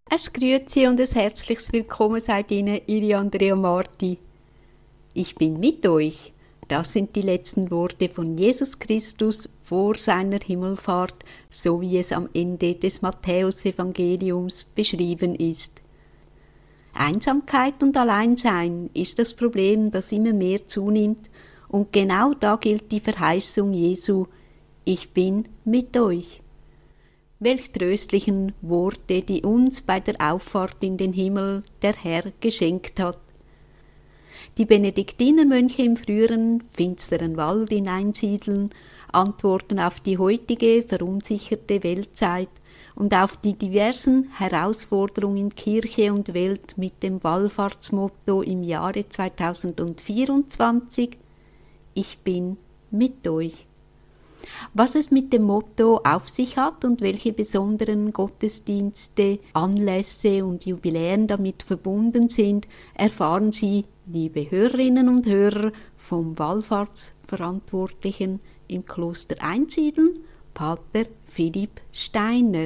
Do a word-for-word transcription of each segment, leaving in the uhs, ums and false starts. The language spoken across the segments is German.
Es grüezi und ein herzliches Willkommen seid Ihnen, Ihre Andrea Marti. Ich bin mit euch. Das sind die letzten Worte von Jesus Christus vor seiner Himmelfahrt, so wie es am Ende des Matthäusevangeliums beschrieben ist. Einsamkeit und Alleinsein ist das Problem, das immer mehr zunimmt, und genau da gilt die Verheißung Jesu: Ich bin mit euch. Welch tröstlichen Worte, die uns bei der Auffahrt in den Himmel der Herr geschenkt hat. Die Benediktinermönche im früheren, finsteren Wald hineinsiedeln, antworten auf die heutige, verunsicherte Weltzeit und auf die diversen Herausforderungen Kirche und Welt mit dem Wallfahrtsmotto im Jahre zweitausendvierundzwanzig: Ich bin mit euch. Was es mit dem Motto auf sich hat und welche besonderen Gottesdienste, Anlässe und Jubiläen damit verbunden sind, erfahren Sie, liebe Hörerinnen und Hörer, vom Wallfahrtsverantwortlichen im Kloster Einsiedeln, Pater Philipp Steiner.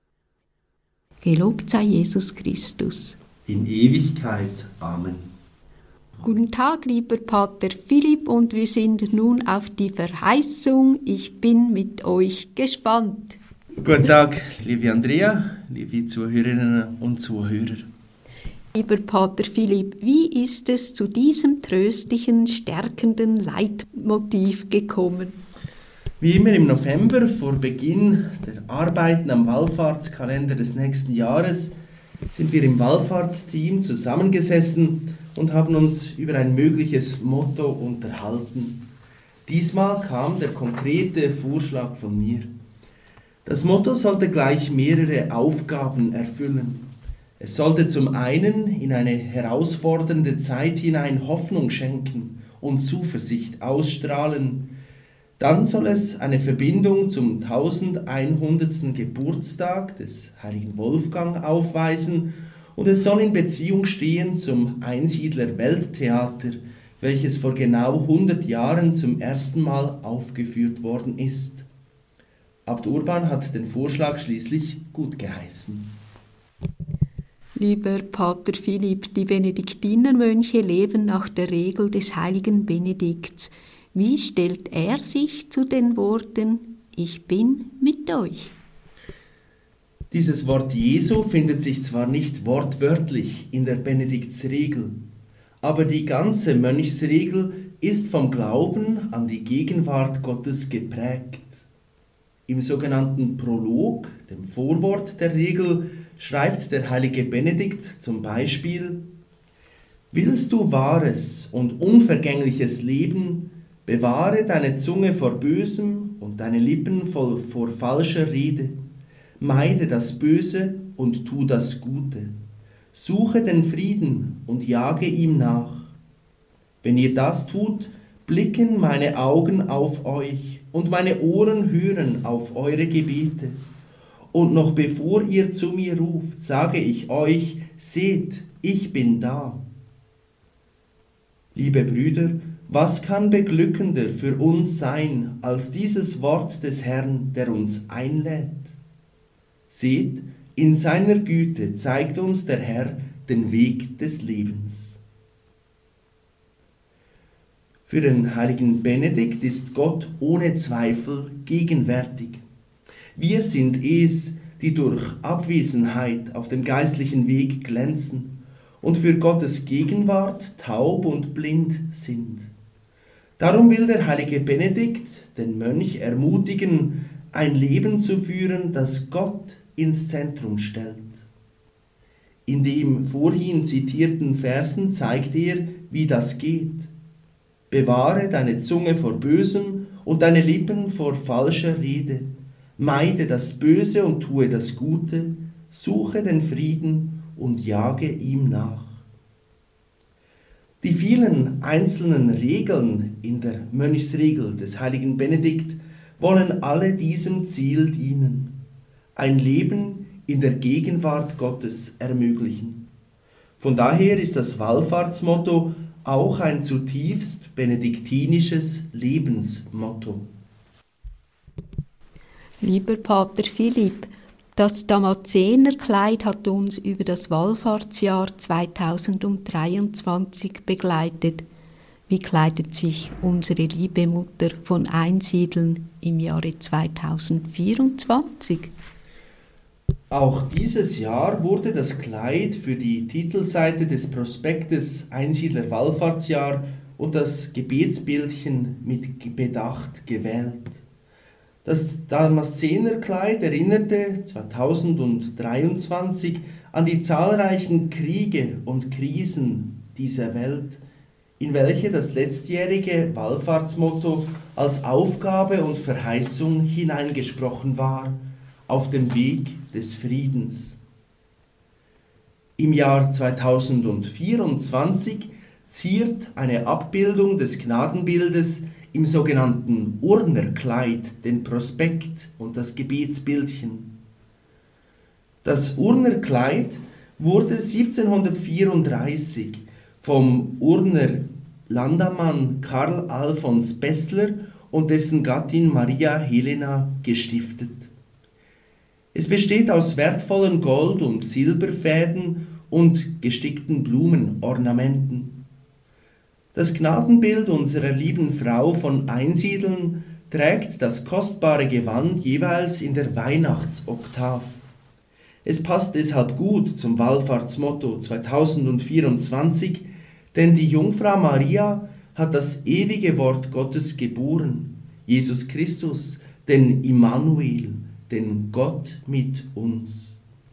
Gelobt sei Jesus Christus. In Ewigkeit. Amen. Guten Tag, lieber Pater Philipp, und wir sind nun auf die Verheißung: Ich bin mit euch gespannt. Guten Tag, liebe Andrea, liebe Zuhörerinnen und Zuhörer. Lieber Pater Philipp, wie ist es zu diesem tröstlichen, stärkenden Leitmotiv gekommen? Wie immer im November, vor Beginn der Arbeiten am Wallfahrtskalender des nächsten Jahres, sind wir im Wallfahrtsteam zusammengesessen und haben uns über ein mögliches Motto unterhalten. Diesmal kam der konkrete Vorschlag von mir. Das Motto sollte gleich mehrere Aufgaben erfüllen. Es sollte zum einen in eine herausfordernde Zeit hinein Hoffnung schenken und Zuversicht ausstrahlen. Dann soll es eine Verbindung zum tausendeinhundertsten Geburtstag des heiligen Wolfgang aufweisen und es soll in Beziehung stehen zum Einsiedler Welttheater, welches vor genau hundert Jahren zum ersten Mal aufgeführt worden ist. Abt Urban hat den Vorschlag schließlich gut geheißen. Lieber Pater Philipp, die Benediktinermönche leben nach der Regel des heiligen Benedikts. Wie stellt er sich zu den Worten: Ich bin mit euch? Dieses Wort Jesu findet sich zwar nicht wortwörtlich in der Benediktsregel, aber die ganze Mönchsregel ist vom Glauben an die Gegenwart Gottes geprägt. Im sogenannten Prolog, dem Vorwort der Regel, schreibt der heilige Benedikt zum Beispiel: Willst du wahres und unvergängliches Leben, bewahre deine Zunge vor Bösem und deine Lippen voll vor falscher Rede. Meide das Böse und tu das Gute. Suche den Frieden und jage ihm nach. Wenn ihr das tut, blicken meine Augen auf euch und meine Ohren hören auf eure Gebete. Und noch bevor ihr zu mir ruft, sage ich euch: Seht, ich bin da. Liebe Brüder, was kann beglückender für uns sein als dieses Wort des Herrn, der uns einlädt? Seht, in seiner Güte zeigt uns der Herr den Weg des Lebens. Für den heiligen Benedikt ist Gott ohne Zweifel gegenwärtig. Wir sind es, die durch Abwesenheit auf dem geistlichen Weg glänzen und für Gottes Gegenwart taub und blind sind. Darum will der heilige Benedikt den Mönch ermutigen, ein Leben zu führen, das Gott ins Zentrum stellt. In den vorhin zitierten Versen zeigt er, wie das geht. Bewahre deine Zunge vor Bösem und deine Lippen vor falscher Rede. Meide das Böse und tue das Gute, suche den Frieden und jage ihm nach. Die vielen einzelnen Regeln in der Mönchsregel des heiligen Benedikt wollen alle diesem Ziel dienen: ein Leben in der Gegenwart Gottes ermöglichen. Von daher ist das Wallfahrtsmotto auch ein zutiefst benediktinisches Lebensmotto. Lieber Pater Philipp, Das Damazenerkleid hat uns über das Wallfahrtsjahr zweitausenddreiundzwanzig begleitet. Wie kleidet sich unsere liebe Mutter von Einsiedeln im Jahre zweitausendvierundzwanzig? Auch dieses Jahr wurde das Kleid für die Titelseite des Prospektes Einsiedler Wallfahrtsjahr und das Gebetsbildchen mit Bedacht gewählt. Das Damaszenerkleid erinnerte zweitausenddreiundzwanzig an die zahlreichen Kriege und Krisen dieser Welt, in welche das letztjährige Wallfahrtsmotto als Aufgabe und Verheißung hineingesprochen war, auf dem Weg des Friedens. Im Jahr zweitausendvierundzwanzig ziert eine Abbildung des Gnadenbildes im sogenannten Urnerkleid den Prospekt und das Gebetsbildchen. Das Urnerkleid wurde siebzehnhundertvierunddreißig vom Urner Landammann Karl Alfons Bessler und dessen Gattin Maria Helena gestiftet. Es besteht aus wertvollen Gold- und Silberfäden und gestickten Blumenornamenten. Das Gnadenbild unserer lieben Frau von Einsiedeln trägt das kostbare Gewand jeweils in der Weihnachtsoktav. Es passt deshalb gut zum Wallfahrtsmotto zweitausendvierundzwanzig, denn die Jungfrau Maria hat das ewige Wort Gottes geboren, Jesus Christus, den Immanuel, den Gott mit uns.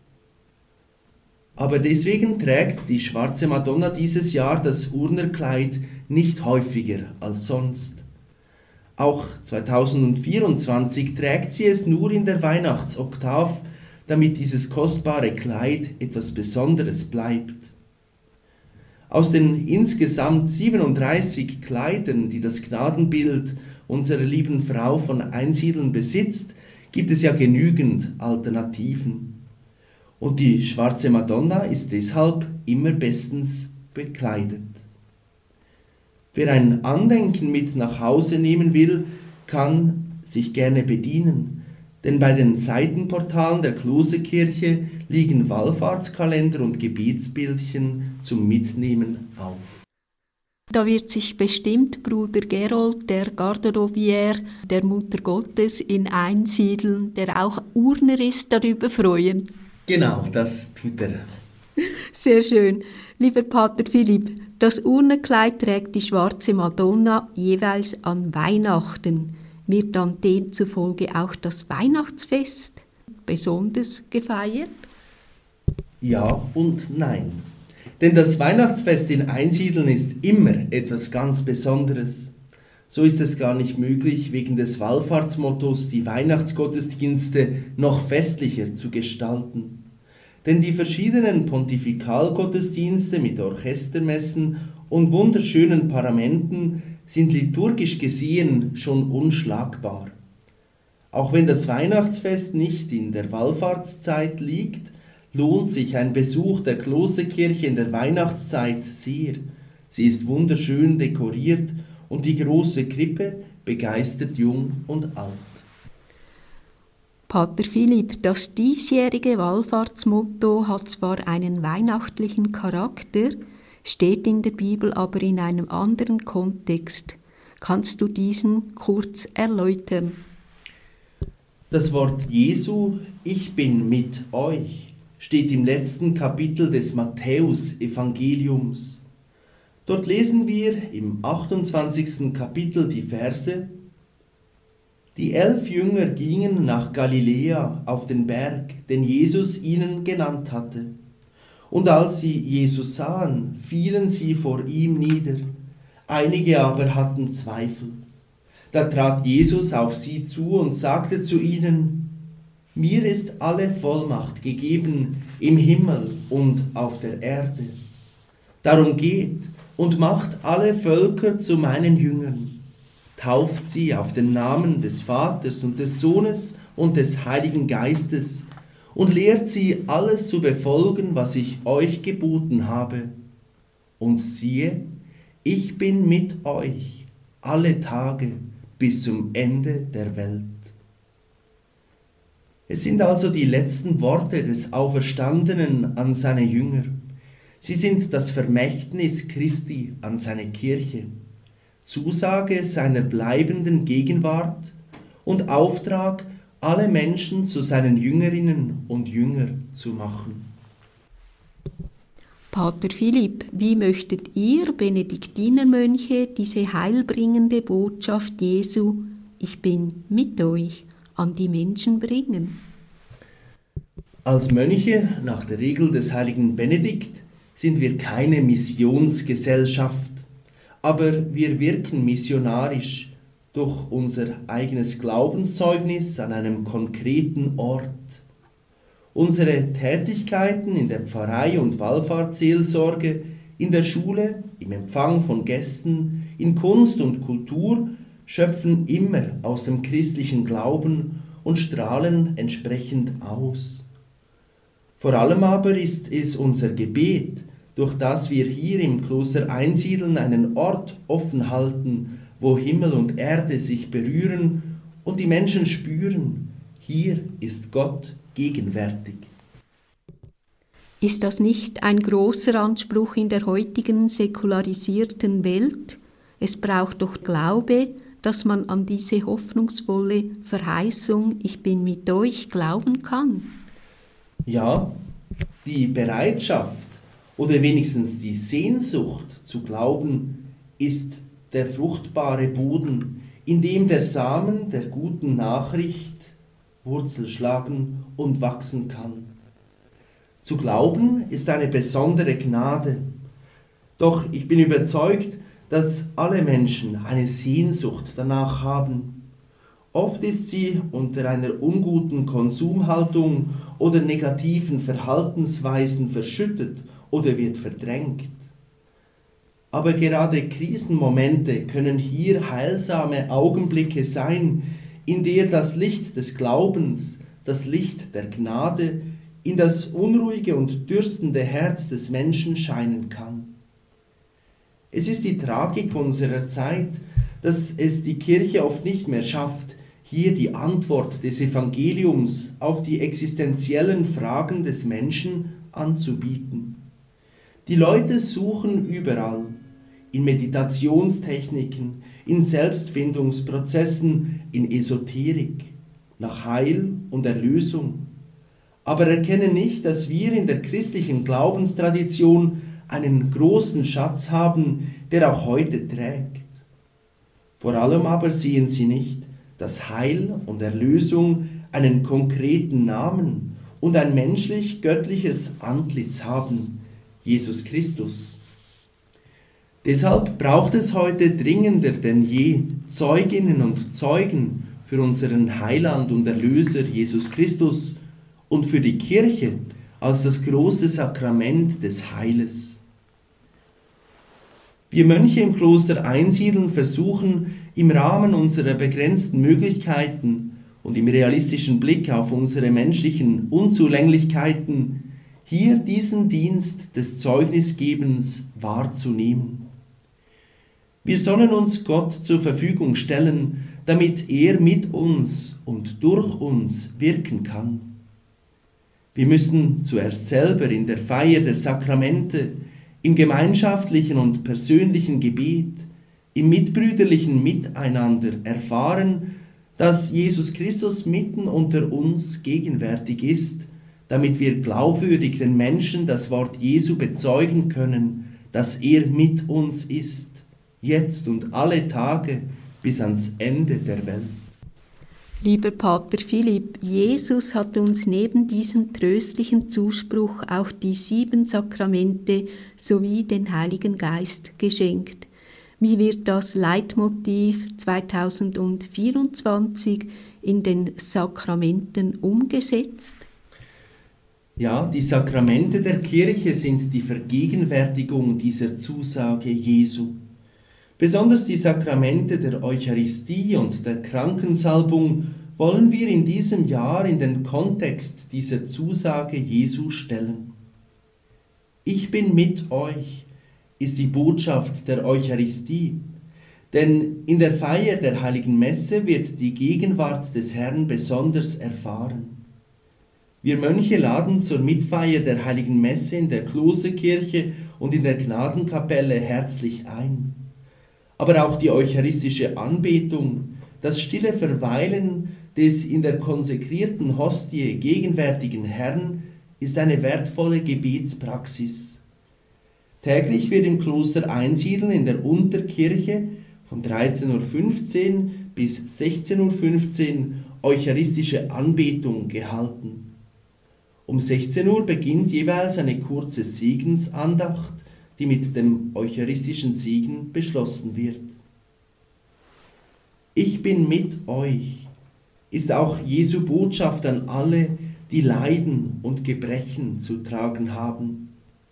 Aber deswegen trägt die schwarze Madonna dieses Jahr das Urnerkleid nicht häufiger als sonst. Auch zweitausendvierundzwanzig trägt sie es nur in der Weihnachtsoktav, damit dieses kostbare Kleid etwas Besonderes bleibt. Aus den insgesamt siebenunddreißig Kleidern, die das Gnadenbild unserer lieben Frau von Einsiedeln besitzt, gibt es ja genügend Alternativen. Und die schwarze Madonna ist deshalb immer bestens bekleidet. Wer ein Andenken mit nach Hause nehmen will, kann sich gerne bedienen, denn bei den Seitenportalen der Klosterkirche liegen Wallfahrtskalender und Gebetsbildchen zum Mitnehmen auf. Da wird sich bestimmt Bruder Gerold, der Garderobier der Mutter Gottes in Einsiedeln, der auch Urner ist, darüber freuen. Genau, das tut er. Sehr schön. Lieber Pater Philipp, das Urnerkleid trägt die schwarze Madonna jeweils an Weihnachten. Wird dann demzufolge auch das Weihnachtsfest besonders gefeiert? Ja und nein. Denn das Weihnachtsfest in Einsiedeln ist immer etwas ganz Besonderes. So ist es gar nicht möglich, wegen des Wallfahrtsmottos die Weihnachtsgottesdienste noch festlicher zu gestalten. Denn die verschiedenen Pontifikalgottesdienste mit Orchestermessen und wunderschönen Paramenten sind liturgisch gesehen schon unschlagbar. Auch wenn das Weihnachtsfest nicht in der Wallfahrtszeit liegt, lohnt sich ein Besuch der Klosterkirche in der Weihnachtszeit sehr. Sie ist wunderschön dekoriert und die große Krippe begeistert jung und alt. Pater Philipp, das diesjährige Wallfahrtsmotto hat zwar einen weihnachtlichen Charakter, steht in der Bibel aber in einem anderen Kontext. Kannst du diesen kurz erläutern? Das Wort Jesu, ich bin mit euch, steht im letzten Kapitel des Matthäus-Evangeliums. Dort lesen wir im achtundzwanzigsten Kapitel die Verse: Die elf Jünger gingen nach Galiläa auf den Berg, den Jesus ihnen genannt hatte. Und als sie Jesus sahen, fielen sie vor ihm nieder. Einige aber hatten Zweifel. Da trat Jesus auf sie zu und sagte zu ihnen: Mir ist alle Vollmacht gegeben im Himmel und auf der Erde. Darum geht und macht alle Völker zu meinen Jüngern. Tauft sie auf den Namen des Vaters und des Sohnes und des Heiligen Geistes und lehrt sie, alles zu befolgen, was ich euch geboten habe. Und siehe, ich bin mit euch alle Tage bis zum Ende der Welt. Es sind also die letzten Worte des Auferstandenen an seine Jünger. Sie sind das Vermächtnis Christi an seine Kirche, Zusage seiner bleibenden Gegenwart und Auftrag, alle Menschen zu seinen Jüngerinnen und Jünger zu machen. Pater Philipp, wie möchtet ihr Benediktinermönche diese heilbringende Botschaft Jesu, ich bin mit euch, an die Menschen bringen? Als Mönche nach der Regel des heiligen Benedikt sind wir keine Missionsgesellschaft, aber wir wirken missionarisch durch unser eigenes Glaubenszeugnis an einem konkreten Ort. Unsere Tätigkeiten in der Pfarrei und Wallfahrtsseelsorge, in der Schule, im Empfang von Gästen, in Kunst und Kultur schöpfen immer aus dem christlichen Glauben und strahlen entsprechend aus. Vor allem aber ist es unser Gebet, durch das wir hier im Kloster Einsiedeln einen Ort offen halten, wo Himmel und Erde sich berühren und die Menschen spüren, hier ist Gott gegenwärtig. Ist das nicht ein großer Anspruch in der heutigen säkularisierten Welt? Es braucht doch Glaube, dass man an diese hoffnungsvolle Verheißung, ich bin mit euch, glauben kann. Ja, die Bereitschaft oder wenigstens die Sehnsucht zu glauben ist der fruchtbare Boden, in dem der Samen der guten Nachricht Wurzel schlagen und wachsen kann. Zu glauben ist eine besondere Gnade. Doch ich bin überzeugt, dass alle Menschen eine Sehnsucht danach haben. Oft ist sie unter einer unguten Konsumhaltung oder negativen Verhaltensweisen verschüttet oder wird verdrängt. Aber gerade Krisenmomente können hier heilsame Augenblicke sein, in der das Licht des Glaubens, das Licht der Gnade in das unruhige und dürstende Herz des Menschen scheinen kann. Es ist die Tragik unserer Zeit, dass es die Kirche oft nicht mehr schafft, hier die Antwort des Evangeliums auf die existenziellen Fragen des Menschen anzubieten. Die Leute suchen überall, in Meditationstechniken, in Selbstfindungsprozessen, in Esoterik, nach Heil und Erlösung, aber erkennen nicht, dass wir in der christlichen Glaubenstradition einen großen Schatz haben, der auch heute trägt. Vor allem aber sehen sie nicht, dass Heil und Erlösung einen konkreten Namen und ein menschlich-göttliches Antlitz haben, Jesus Christus. Deshalb braucht es heute dringender denn je Zeuginnen und Zeugen für unseren Heiland und Erlöser Jesus Christus und für die Kirche als das große Sakrament des Heiles. Wir Mönche im Kloster Einsiedeln versuchen im Rahmen unserer begrenzten Möglichkeiten und im realistischen Blick auf unsere menschlichen Unzulänglichkeiten hier diesen Dienst des Zeugnisgebens wahrzunehmen. Wir sollen uns Gott zur Verfügung stellen, damit er mit uns und durch uns wirken kann. Wir müssen zuerst selber in der Feier der Sakramente, im gemeinschaftlichen und persönlichen Gebet, im mitbrüderlichen Miteinander erfahren, dass Jesus Christus mitten unter uns gegenwärtig ist, damit wir glaubwürdig den Menschen das Wort Jesu bezeugen können, dass er mit uns ist, jetzt und alle Tage bis ans Ende der Welt. Lieber Pater Philipp, Jesus hat uns neben diesem tröstlichen Zuspruch auch die sieben Sakramente sowie den Heiligen Geist geschenkt. Wie wird das Leitmotiv zweitausendvierundzwanzig in den Sakramenten umgesetzt? Ja, die Sakramente der Kirche sind die Vergegenwärtigung dieser Zusage Jesu. Besonders die Sakramente der Eucharistie und der Krankensalbung wollen wir in diesem Jahr in den Kontext dieser Zusage Jesu stellen. Ich bin mit euch ist die Botschaft der Eucharistie, denn in der Feier der Heiligen Messe wird die Gegenwart des Herrn besonders erfahren. Wir Mönche laden zur Mitfeier der Heiligen Messe in der Klosterkirche und in der Gnadenkapelle herzlich ein. Aber auch die eucharistische Anbetung, das stille Verweilen des in der konsekrierten Hostie gegenwärtigen Herrn ist eine wertvolle Gebetspraxis. Täglich wird im Kloster Einsiedeln in der Unterkirche von dreizehn Uhr fünfzehn bis sechzehn Uhr fünfzehn eucharistische Anbetung gehalten. Um sechzehn Uhr beginnt jeweils eine kurze Segensandacht, die mit dem eucharistischen Segen beschlossen wird. Ich bin mit euch ist auch Jesu Botschaft an alle, die Leiden und Gebrechen zu tragen haben.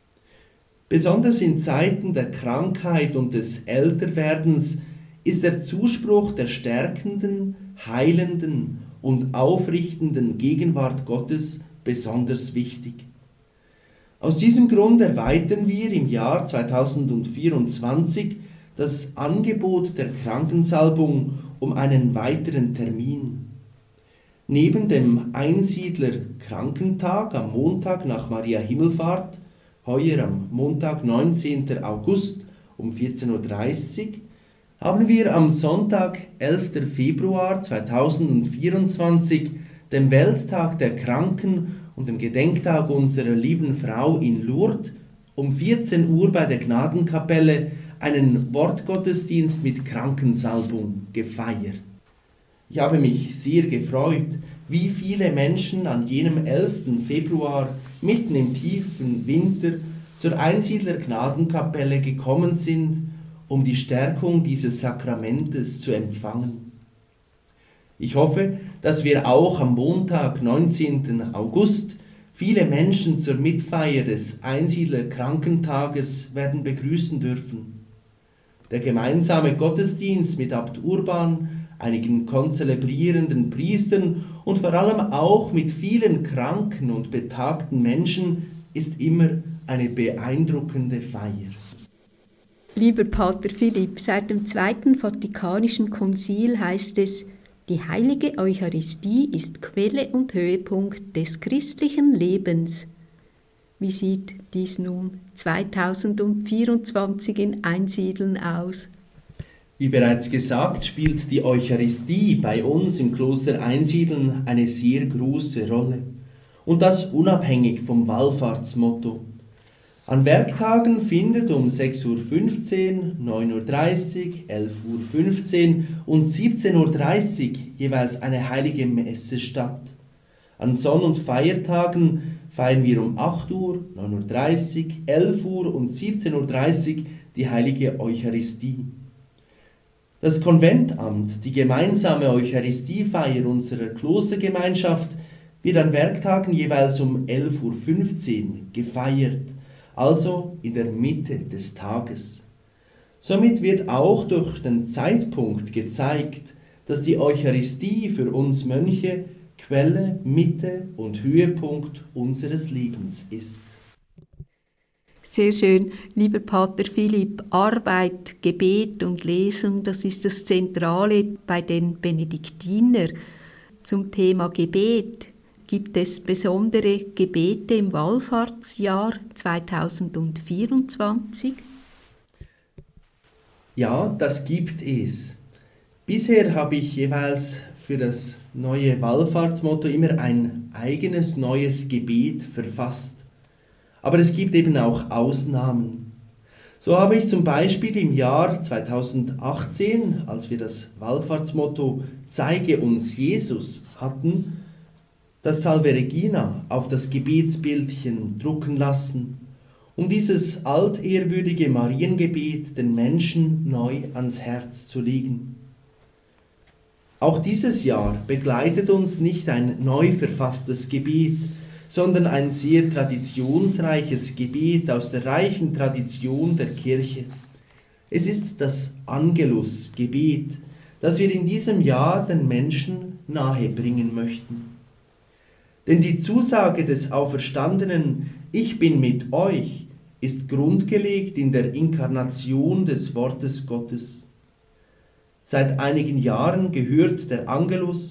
Besonders in Zeiten der Krankheit und des Älterwerdens ist der Zuspruch der stärkenden, heilenden und aufrichtenden Gegenwart Gottes besonders wichtig. Aus diesem Grund erweitern wir im Jahr zweitausendvierundzwanzig das Angebot der Krankensalbung um einen weiteren Termin. Neben dem Einsiedler-Krankentag am Montag nach Maria Himmelfahrt, heuer am Montag, neunzehnten August um vierzehn Uhr dreißig, haben wir am Sonntag, elften Februar zweitausendvierundzwanzig, dem Welttag der Kranken und dem Gedenktag unserer lieben Frau in Lourdes, um vierzehn Uhr bei der Gnadenkapelle einen Wortgottesdienst mit Krankensalbung gefeiert. Ich habe mich sehr gefreut, wie viele Menschen an jenem elften Februar mitten im tiefen Winter zur Einsiedler Gnadenkapelle gekommen sind, um die Stärkung dieses Sakramentes zu empfangen. Ich hoffe, dass wir auch am Montag, neunzehnten August, viele Menschen zur Mitfeier des Einsiedler Krankentages werden begrüßen dürfen. Der gemeinsame Gottesdienst mit Abt Urban, einigen konzelebrierenden Priestern und vor allem auch mit vielen kranken und betagten Menschen ist immer eine beeindruckende Feier. Lieber Pater Philipp, seit dem Zweiten Vatikanischen Konzil heißt es, die heilige Eucharistie ist Quelle und Höhepunkt des christlichen Lebens. Wie sieht dies nun zweitausendvierundzwanzig in Einsiedeln aus? Wie bereits gesagt, spielt die Eucharistie bei uns im Kloster Einsiedeln eine sehr große Rolle. Und das unabhängig vom Wallfahrtsmotto. An Werktagen findet um sechs Uhr fünfzehn, neun Uhr dreißig, elf Uhr fünfzehn und siebzehn Uhr dreißig jeweils eine heilige Messe statt. An Sonn- und Feiertagen feiern wir um acht Uhr, neun Uhr dreißig, elf Uhr und siebzehn Uhr dreißig die heilige Eucharistie. Das Konventamt, die gemeinsame Eucharistiefeier unserer Klostergemeinschaft, wird an Werktagen jeweils um elf Uhr fünfzehn gefeiert, also in der Mitte des Tages. Somit wird auch durch den Zeitpunkt gezeigt, dass die Eucharistie für uns Mönche Quelle, Mitte und Höhepunkt unseres Lebens ist. Sehr schön, lieber Pater Philipp. Arbeit, Gebet und Lesung, das ist das Zentrale bei den Benediktiner. Zum Thema Gebet gibt es besondere Gebete im Wallfahrtsjahr zweitausendvierundzwanzig? Ja, das gibt es. Bisher habe ich jeweils für das neue Wallfahrtsmotto immer ein eigenes neues Gebet verfasst. Aber es gibt eben auch Ausnahmen. So habe ich zum Beispiel im Jahr zweitausendachtzehn, als wir das Wallfahrtsmotto Zeige uns Jesus hatten, das Salve Regina auf das Gebetsbildchen drucken lassen, um dieses altehrwürdige Mariengebet den Menschen neu ans Herz zu legen. Auch dieses Jahr begleitet uns nicht ein neu verfasstes Gebet, sondern ein sehr traditionsreiches Gebet aus der reichen Tradition der Kirche. Es ist das Angelus-Gebet, das wir in diesem Jahr den Menschen nahebringen möchten. Denn die Zusage des Auferstandenen „Ich bin mit euch“ ist grundgelegt in der Inkarnation des Wortes Gottes. Seit einigen Jahren gehört der Angelus,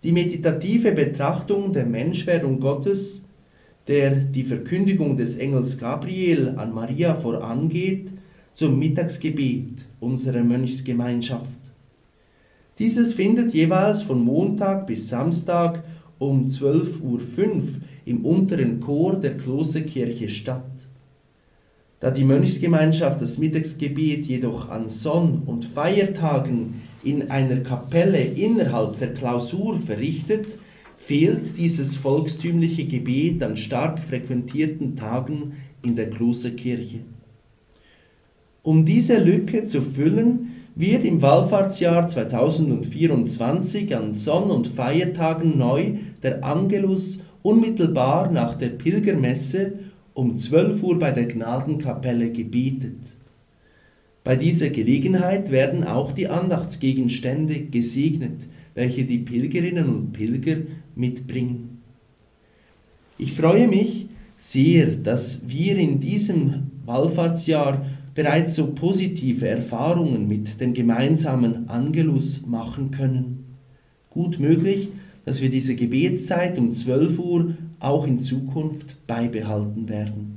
die meditative Betrachtung der Menschwerdung Gottes, der die Verkündigung des Engels Gabriel an Maria vorangeht, zum Mittagsgebet unserer Mönchsgemeinschaft. Dieses findet jeweils von Montag bis Samstag um zwölf Uhr fünf im unteren Chor der Klosterkirche statt. Da die Mönchsgemeinschaft das Mittagsgebet jedoch an Sonn- und Feiertagen in einer Kapelle innerhalb der Klausur verrichtet, fehlt dieses volkstümliche Gebet an stark frequentierten Tagen in der Klosterkirche. Um diese Lücke zu füllen, wird im Wallfahrtsjahr zweitausendvierundzwanzig an Sonn- und Feiertagen neu der Angelus unmittelbar nach der Pilgermesse um zwölf Uhr bei der Gnadenkapelle gebetet. Bei dieser Gelegenheit werden auch die Andachtsgegenstände gesegnet, welche die Pilgerinnen und Pilger mitbringen. Ich freue mich sehr, dass wir in diesem Wallfahrtsjahr bereits so positive Erfahrungen mit dem gemeinsamen Angelus machen können. Gut möglich, dass wir diese Gebetszeit um zwölf Uhr auch in Zukunft beibehalten werden.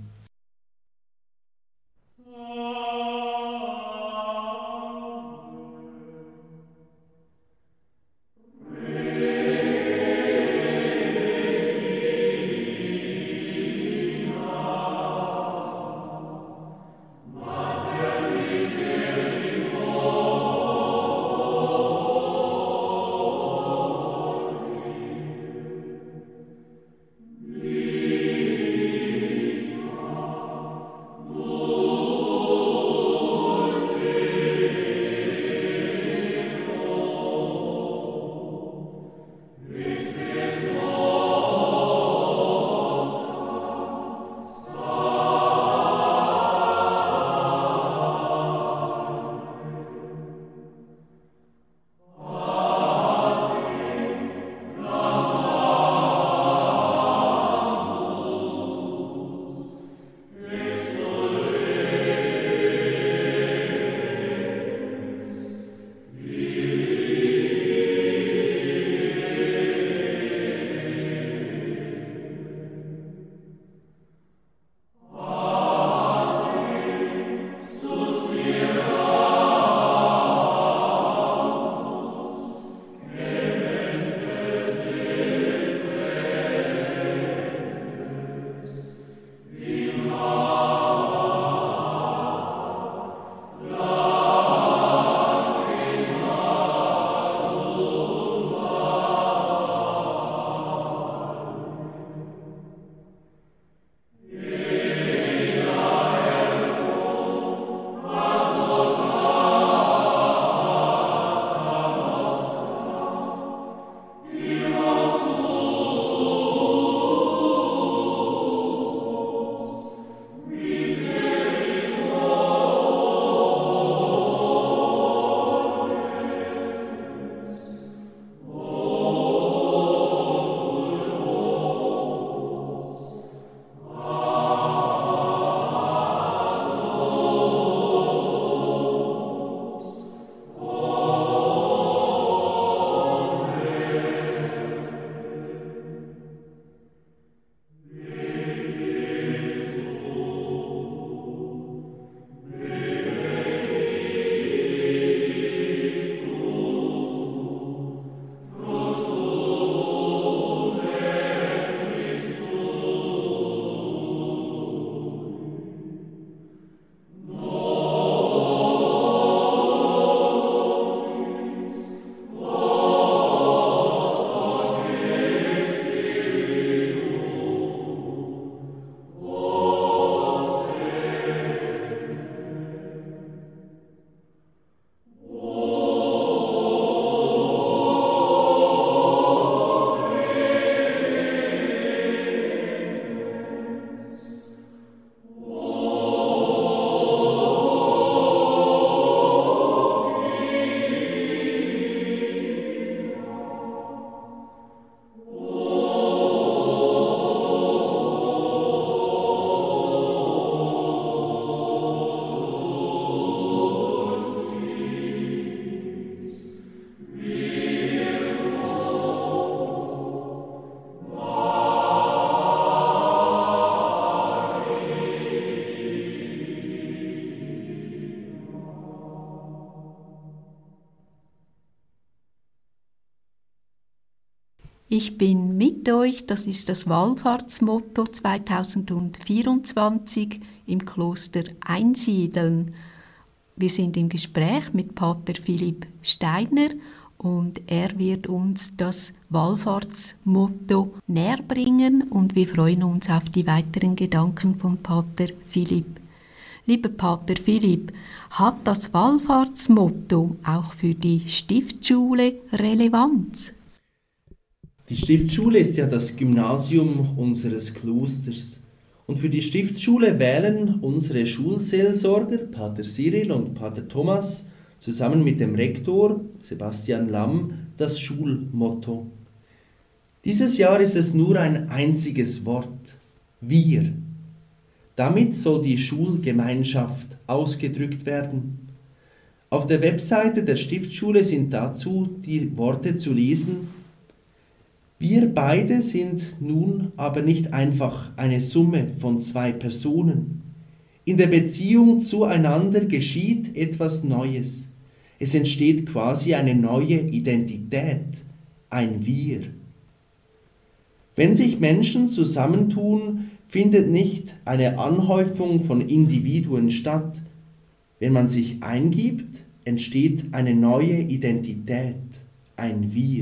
Ich bin mit euch, das ist das Wallfahrtsmotto zweitausendvierundzwanzig im Kloster Einsiedeln. Wir sind im Gespräch mit Pater Philipp Steiner und er wird uns das Wallfahrtsmotto näher bringen und wir freuen uns auf die weiteren Gedanken von Pater Philipp. Lieber Pater Philipp, hat das Wallfahrtsmotto auch für die Stiftsschule Relevanz? Die Stiftsschule ist ja das Gymnasium unseres Klosters. Und für die Stiftsschule wählen unsere Schulseelsorger, Pater Cyril und Pater Thomas, zusammen mit dem Rektor, Sebastian Lamm, das Schulmotto. Dieses Jahr ist es nur ein einziges Wort: Wir. Damit soll die Schulgemeinschaft ausgedrückt werden. Auf der Webseite der Stiftsschule sind dazu die Worte zu lesen: Wir beide sind nun aber nicht einfach eine Summe von zwei Personen. In der Beziehung zueinander geschieht etwas Neues. Es entsteht quasi eine neue Identität, ein Wir. Wenn sich Menschen zusammentun, findet nicht eine Anhäufung von Individuen statt. Wenn man sich eingibt, entsteht eine neue Identität, ein Wir.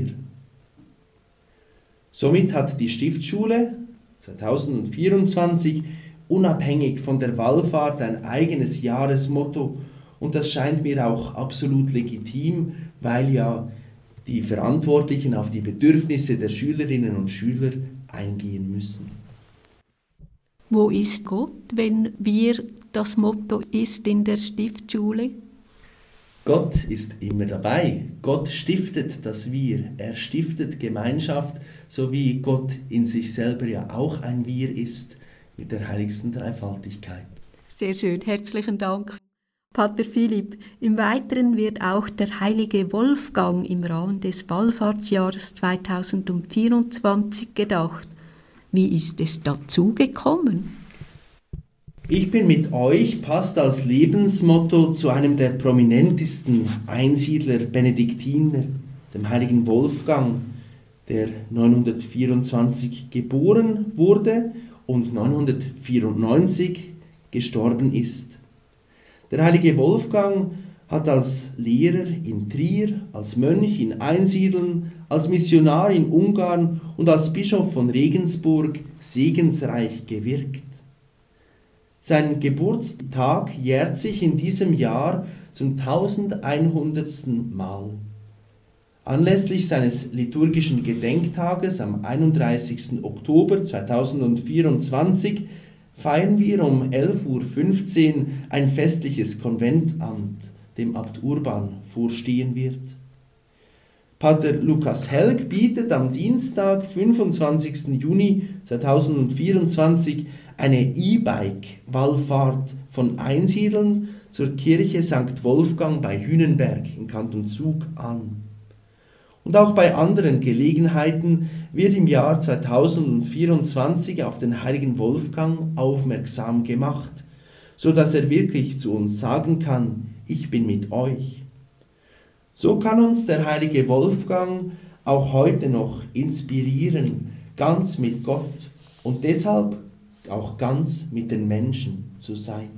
Somit hat die Stiftsschule zweitausendvierundzwanzig unabhängig von der Wallfahrt ein eigenes Jahresmotto und das scheint mir auch absolut legitim, weil ja die Verantwortlichen auf die Bedürfnisse der Schülerinnen und Schüler eingehen müssen. Wo ist Gott, wenn wir das Motto ist in der Stiftsschule? Gott ist immer dabei. Gott stiftet das Wir. Er stiftet Gemeinschaft, so wie Gott in sich selber ja auch ein Wir ist, mit der heiligsten Dreifaltigkeit. Sehr schön, herzlichen Dank. Pater Philipp, im Weiteren wird auch der heilige Wolfgang im Rahmen des Wallfahrtsjahres zweitausendvierundzwanzig gedacht. Wie ist es dazu gekommen? Ich bin mit euch passt als Lebensmotto zu einem der prominentesten Einsiedler Benediktiner, dem heiligen Wolfgang, der neunhundertvierundzwanzig geboren wurde und neunhundertvierundneunzig gestorben ist. Der heilige Wolfgang hat als Lehrer in Trier, als Mönch in Einsiedeln, als Missionar in Ungarn und als Bischof von Regensburg segensreich gewirkt. Sein Geburtstag jährt sich in diesem Jahr zum tausendeinhundertsten Mal. Anlässlich seines liturgischen Gedenktages am einunddreißigsten Oktober zweitausendvierundzwanzig feiern wir um elf Uhr fünfzehn ein festliches Konventamt, dem Abt Urban vorstehen wird. Pater Lukas Helg bietet am Dienstag, fünfundzwanzigsten Juni zweitausendvierundzwanzig, eine E-Bike-Wallfahrt von Einsiedeln zur Kirche Sankt Wolfgang bei Hünenberg im Kanton Zug an. Und auch bei anderen Gelegenheiten wird im Jahr zweitausendvierundzwanzig auf den heiligen Wolfgang aufmerksam gemacht, so dass er wirklich zu uns sagen kann: Ich bin mit euch. So kann uns der heilige Wolfgang auch heute noch inspirieren, ganz mit Gott und deshalb auch ganz mit den Menschen zu sein.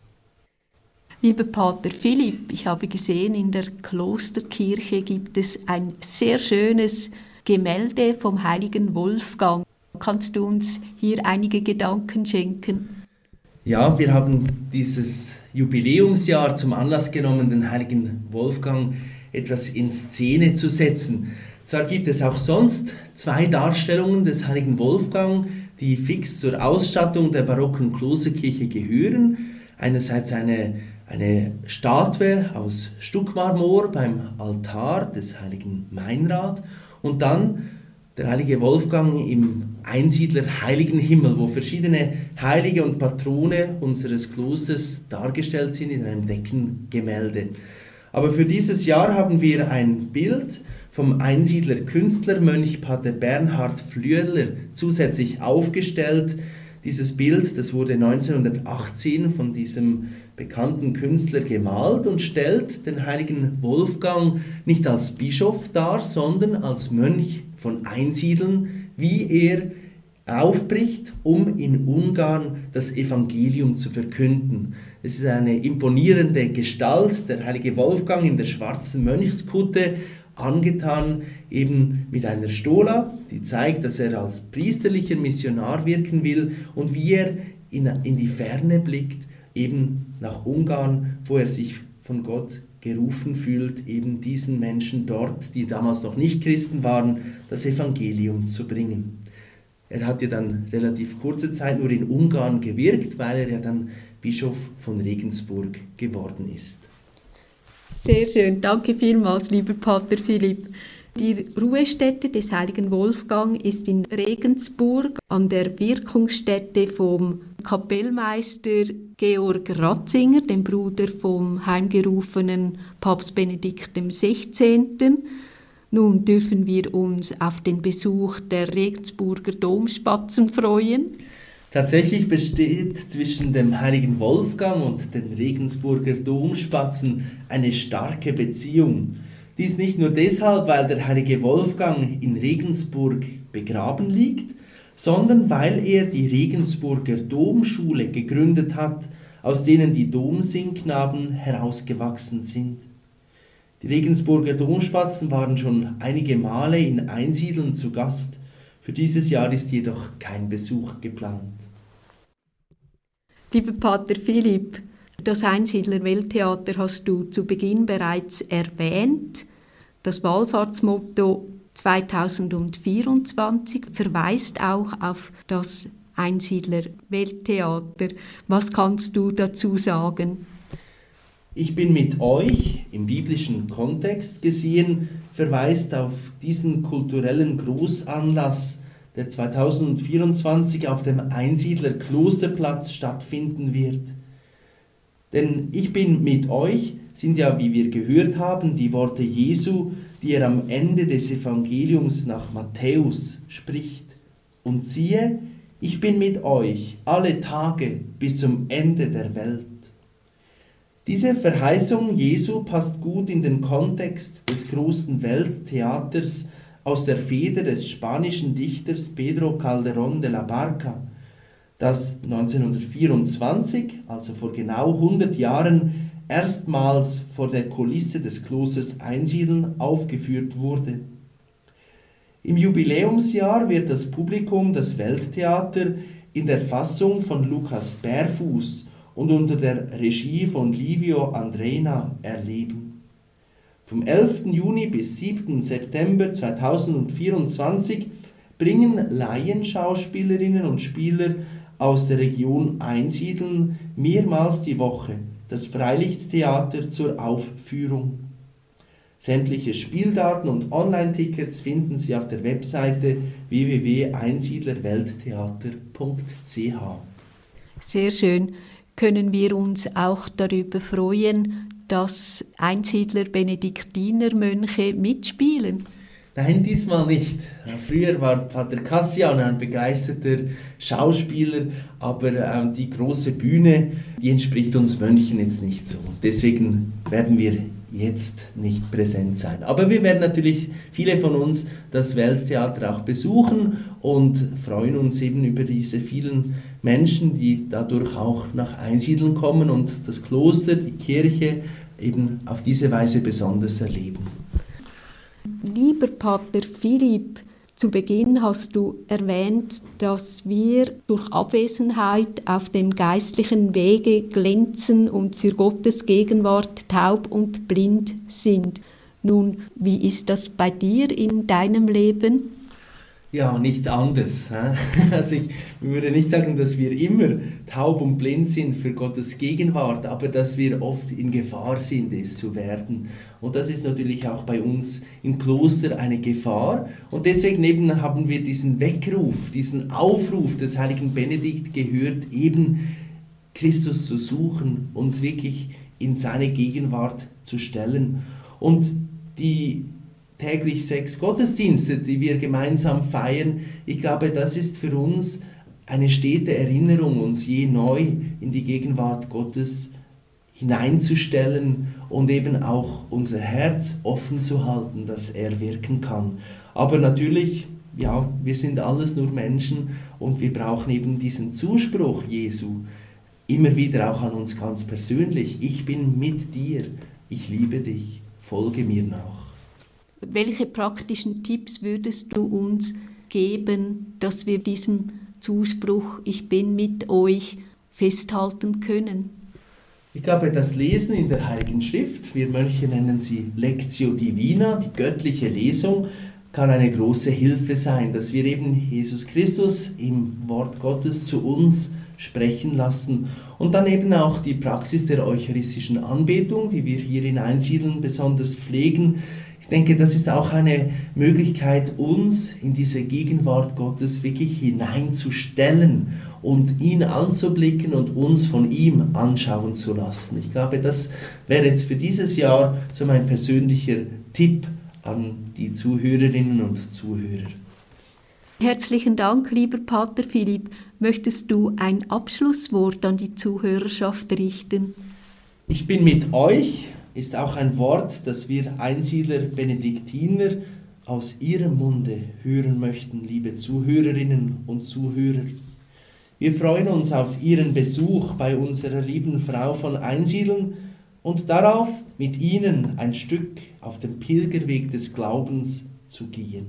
Lieber Pater Philipp, ich habe gesehen, in der Klosterkirche gibt es ein sehr schönes Gemälde vom heiligen Wolfgang. Kannst du uns hier einige Gedanken schenken? Ja, wir haben dieses Jubiläumsjahr zum Anlass genommen, den heiligen Wolfgang etwas in Szene zu setzen. Zwar gibt es auch sonst zwei Darstellungen des heiligen Wolfgang, die fix zur Ausstattung der barocken Klosterkirche gehören. Einerseits eine, eine Statue aus Stuckmarmor beim Altar des heiligen Meinrad und dann der heilige Wolfgang im Einsiedler Heiligen Himmel, wo verschiedene Heilige und Patrone unseres Klosters dargestellt sind in einem Deckengemälde. Aber für dieses Jahr haben wir ein Bild vom Einsiedler Künstlermönch Pater Bernhard Flüeler zusätzlich aufgestellt. Dieses Bild, das wurde neunzehnhundertachtzehn von diesem bekannten Künstler gemalt und stellt den heiligen Wolfgang nicht als Bischof dar, sondern als Mönch von Einsiedeln, wie er aufbricht, um in Ungarn das Evangelium zu verkünden. Es ist eine imponierende Gestalt, der heilige Wolfgang in der schwarzen Mönchskutte, angetan eben mit einer Stola, die zeigt, dass er als priesterlicher Missionar wirken will und wie er in, in die Ferne blickt, eben nach Ungarn, wo er sich von Gott gerufen fühlt, eben diesen Menschen dort, die damals noch nicht Christen waren, das Evangelium zu bringen. Er hat ja dann relativ kurze Zeit nur in Ungarn gewirkt, weil er ja dann Bischof von Regensburg geworden ist. Sehr schön, danke vielmals, lieber Pater Philipp. Die Ruhestätte des heiligen Wolfgang ist in Regensburg an der Wirkungsstätte vom Kapellmeister Georg Ratzinger, dem Bruder vom heimgerufenen Papst Benedikt der Sechzehnte. Nun dürfen wir uns auf den Besuch der Regensburger Domspatzen freuen. Tatsächlich besteht zwischen dem heiligen Wolfgang und den Regensburger Domspatzen eine starke Beziehung. Dies nicht nur deshalb, weil der heilige Wolfgang in Regensburg begraben liegt, sondern weil er die Regensburger Domschule gegründet hat, aus denen die Domsingknaben herausgewachsen sind. Die Regensburger Domspatzen waren schon einige Male in Einsiedeln zu Gast. Für dieses Jahr ist jedoch kein Besuch geplant. Lieber Pater Philipp, das Einsiedler Welttheater hast du zu Beginn bereits erwähnt. Das Wallfahrtsmotto zweitausendvierundzwanzig verweist auch auf das Einsiedler Welttheater. Was kannst du dazu sagen? Ich bin mit euch, im biblischen Kontext gesehen, verweist auf diesen kulturellen Großanlass, der zweitausendvierundzwanzig auf dem Einsiedler Klosterplatz stattfinden wird. Denn ich bin mit euch sind ja, wie wir gehört haben, die Worte Jesu, die er am Ende des Evangeliums nach Matthäus spricht. Und siehe, ich bin mit euch alle Tage bis zum Ende der Welt. Diese Verheißung Jesu passt gut in den Kontext des großen Welttheaters aus der Feder des spanischen Dichters Pedro Calderón de la Barca, das neunzehnhundertvierundzwanzig, also vor genau hundert Jahren, erstmals vor der Kulisse des Klosters Einsiedeln aufgeführt wurde. Im Jubiläumsjahr wird das Publikum das Welttheater in der Fassung von Lukas Bärfuß und unter der Regie von Livio Andreina erleben. Vom elften Juni bis siebten September zweitausendvierundzwanzig bringen Laienschauspielerinnen und Spieler aus der Region Einsiedeln mehrmals die Woche das Freilichttheater zur Aufführung. Sämtliche Spieldaten und Online-Tickets finden Sie auf der Webseite w w w punkt einsiedlerwelttheater punkt c h. Sehr schön. Können wir uns auch darüber freuen, dass Einsiedler-Benediktinermönche mitspielen? Nein, diesmal nicht. Früher war Pater Cassian ein begeisterter Schauspieler, aber ähm, die große Bühne, die entspricht uns Mönchen jetzt nicht so. Deswegen werden wir jetzt nicht präsent sein. Aber wir werden natürlich, viele von uns, das Welttheater auch besuchen und freuen uns eben über diese vielen Menschen, die dadurch auch nach Einsiedeln kommen und das Kloster, die Kirche eben auf diese Weise besonders erleben. Lieber Pater Philipp, zu Beginn hast du erwähnt, dass wir durch Abwesenheit auf dem geistlichen Wege glänzen und für Gottes Gegenwart taub und blind sind. Nun, wie ist das bei dir in deinem Leben? Ja, nicht anders. Also ich würde nicht sagen, dass wir immer taub und blind sind für Gottes Gegenwart, aber dass wir oft in Gefahr sind, es zu werden. Und das ist natürlich auch bei uns im Kloster eine Gefahr. Und deswegen eben haben wir diesen Weckruf, diesen Aufruf des heiligen Benedikt gehört, eben Christus zu suchen, uns wirklich in seine Gegenwart zu stellen. Und die täglich sechs Gottesdienste, die wir gemeinsam feiern, ich glaube, das ist für uns eine stete Erinnerung, uns je neu in die Gegenwart Gottes hineinzustellen und eben auch unser Herz offen zu halten, dass er wirken kann. Aber natürlich, ja, wir sind alles nur Menschen und wir brauchen eben diesen Zuspruch Jesu immer wieder auch an uns ganz persönlich. Ich bin mit dir, ich liebe dich, folge mir nach. Welche praktischen Tipps würdest du uns geben, dass wir diesem Zuspruch, ich bin mit euch, festhalten können? Ich glaube, das Lesen in der Heiligen Schrift, wir Mönche nennen sie Lectio Divina, die göttliche Lesung, kann eine große Hilfe sein, dass wir eben Jesus Christus im Wort Gottes zu uns sprechen lassen und dann eben auch die Praxis der eucharistischen Anbetung, die wir hier in Einsiedeln besonders pflegen. Ich denke, das ist auch eine Möglichkeit, uns in diese Gegenwart Gottes wirklich hineinzustellen und ihn anzublicken und uns von ihm anschauen zu lassen. Ich glaube, das wäre jetzt für dieses Jahr so mein persönlicher Tipp an die Zuhörerinnen und Zuhörer. Herzlichen Dank, lieber Pater Philipp. Möchtest du ein Abschlusswort an die Zuhörerschaft richten? Ich bin mit euch ist auch ein Wort, das wir Einsiedler Benediktiner aus ihrem Munde hören möchten, liebe Zuhörerinnen und Zuhörer. Wir freuen uns auf Ihren Besuch bei unserer lieben Frau von Einsiedeln und darauf, mit Ihnen ein Stück auf dem Pilgerweg des Glaubens zu gehen.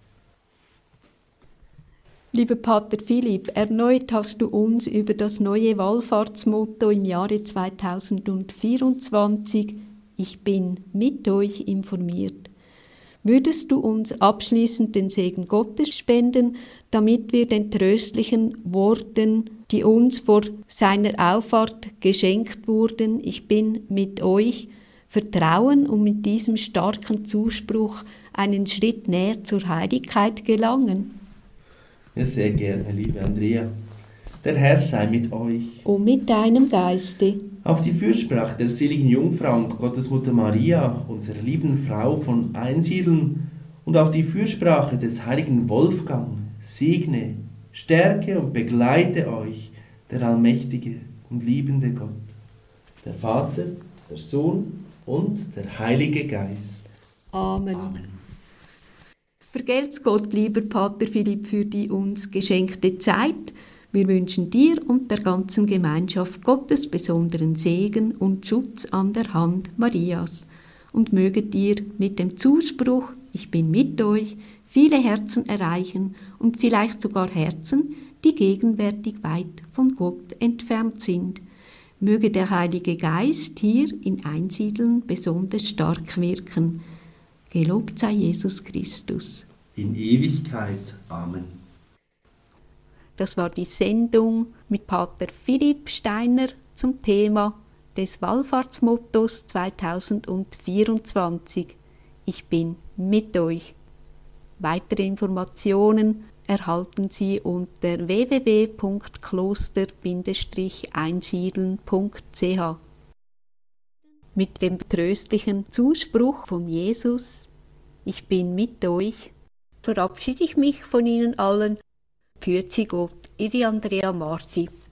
Lieber Pater Philipp, erneut hast du uns über das neue Wallfahrtsmotto im Jahre zweitausendvierundzwanzig, ich bin mit euch, informiert. Würdest du uns abschließend den Segen Gottes spenden, damit wir den tröstlichen Worten, die uns vor seiner Auffahrt geschenkt wurden, ich bin mit euch, vertrauen und mit diesem starken Zuspruch einen Schritt näher zur Heiligkeit gelangen? Ja, sehr gerne, liebe Andrea. Der Herr sei mit euch. Und mit deinem Geiste. Auf die Fürsprache der seligen Jungfrau und Gottesmutter Maria, unserer lieben Frau von Einsiedeln, und auf die Fürsprache des heiligen Wolfgang, segne, stärke und begleite euch der allmächtige und liebende Gott, der Vater, der Sohn und der Heilige Geist. Amen. Amen. Vergelt's Gott, lieber Pater Philipp, für die uns geschenkte Zeit. Wir wünschen dir und der ganzen Gemeinschaft Gottes besonderen Segen und Schutz an der Hand Marias. Und möget ihr mit dem Zuspruch, ich bin mit euch, viele Herzen erreichen und vielleicht sogar Herzen, die gegenwärtig weit von Gott entfernt sind. Möge der Heilige Geist hier in Einsiedeln besonders stark wirken. Gelobt sei Jesus Christus. In Ewigkeit. Amen. Das war die Sendung mit Pater Philipp Steiner zum Thema des Wallfahrtsmottos zweitausendvierundzwanzig. Ich bin mit euch. Weitere Informationen erhalten Sie unter w w w punkt kloster Bindestrich einsiedeln punkt c h. Mit dem tröstlichen Zuspruch von Jesus, ich bin mit euch, verabschiede ich mich von Ihnen allen. Grüezi Gott, Ihre Andrea Marti.